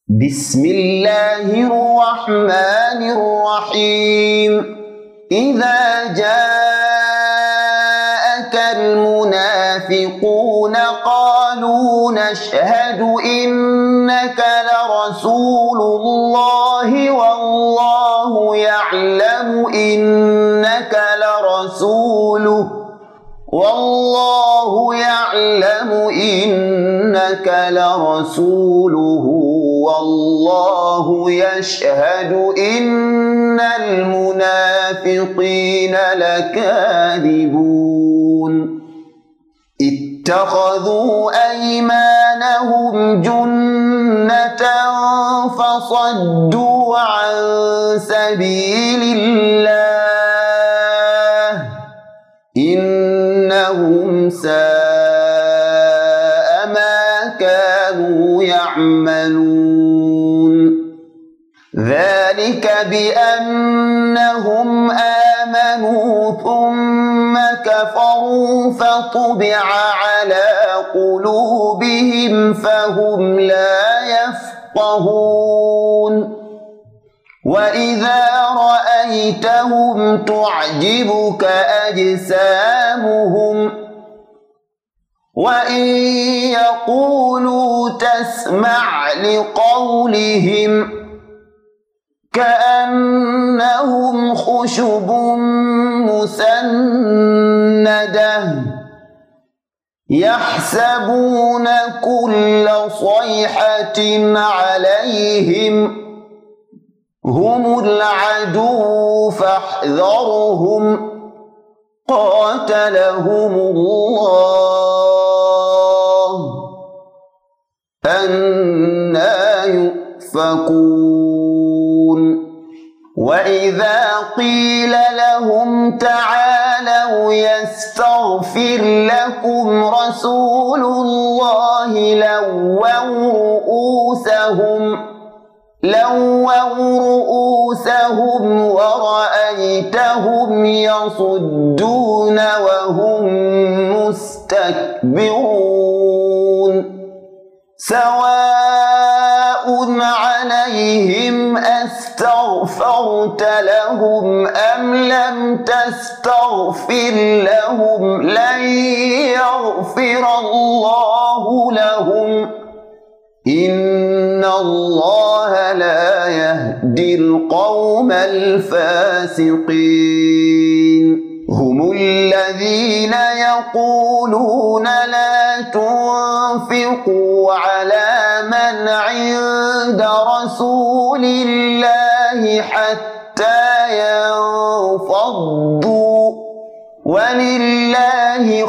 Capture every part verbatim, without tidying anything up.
بسم الله الرحمن الرحيم إذا جاءك المنافقون قالوا نشهد إنك لرسول الله والله يعلم إنك لرسوله والله يعلم إنك لرسوله والله يشهد إن المنافقين لكاذبون اتخذوا أيمانهم جنة فصدوا عن سبيل الله إنهم ساء ما كانوا يعملون ذلك بأنهم آمنوا ثم كفروا فطبع على قلوبهم فهم لا يفقهون وإذا رأيتهم تعجبك أجسامهم وإن يقولوا تسمع لقولهم كأنهم خشب مسندة يحسبون كل صيحة عليهم هم العدو فاحذرهم قاتلهم الله أنى يؤفكون وإذا قيل لهم تعالوا يستغفر لكم رسول الله لووا رؤوسهم لووا رؤوسهم ورأيتهم يصدون وهم مستكبرون سواء عليهم أستغفرت لهم أم لم تستغفر لهم لن يغفر الله لهم إن الله لا يهدي القوم الفاسقين هم الذين يقولون لا تنفقوا على من عند رسول الله حتى ينفضوا ولله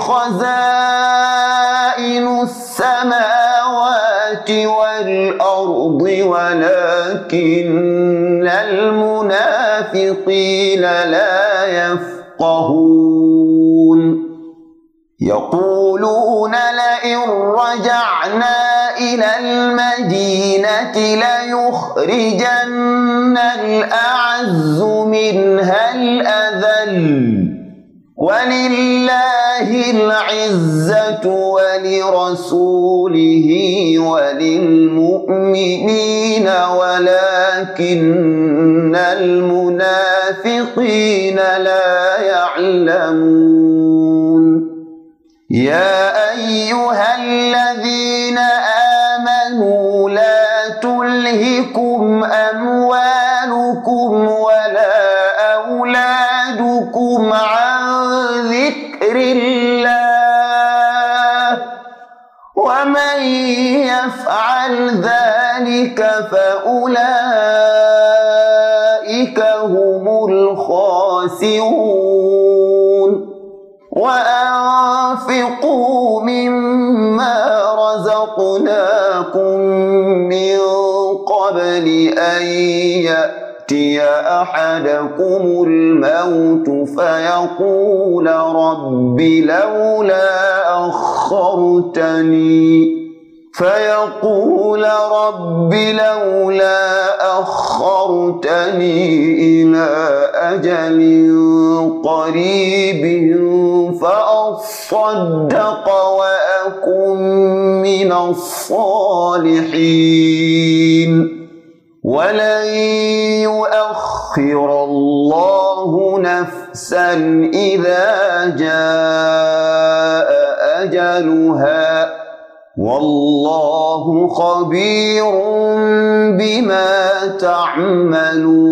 خزائن السماوات والأرض ولكن المنافقين لا يفقهون يقولون لئن رجعنا إلى المدينة ليخرجن الأعز منها الأذل ولله العزة ولرسوله وللمؤمنين ولكن المنافقين لا يعلمون يا أيها الذين آمنوا لا تلهكم أموالكم ولا أولادكم عن ذكر الله ومن يفعل ذلك فأولئك هم الخاسرون وأنفقوا مما رزقناكم من قبل أن يأتي أحدكم الموت فيقول رب لولا أخرتني فيقول رب لولا أخرتني إلى أجل قريب فأصدق وأصدق وأكن من الصالحين ولن يؤخر الله نفسا إذا جاء أجلها والله خبير بما تعملون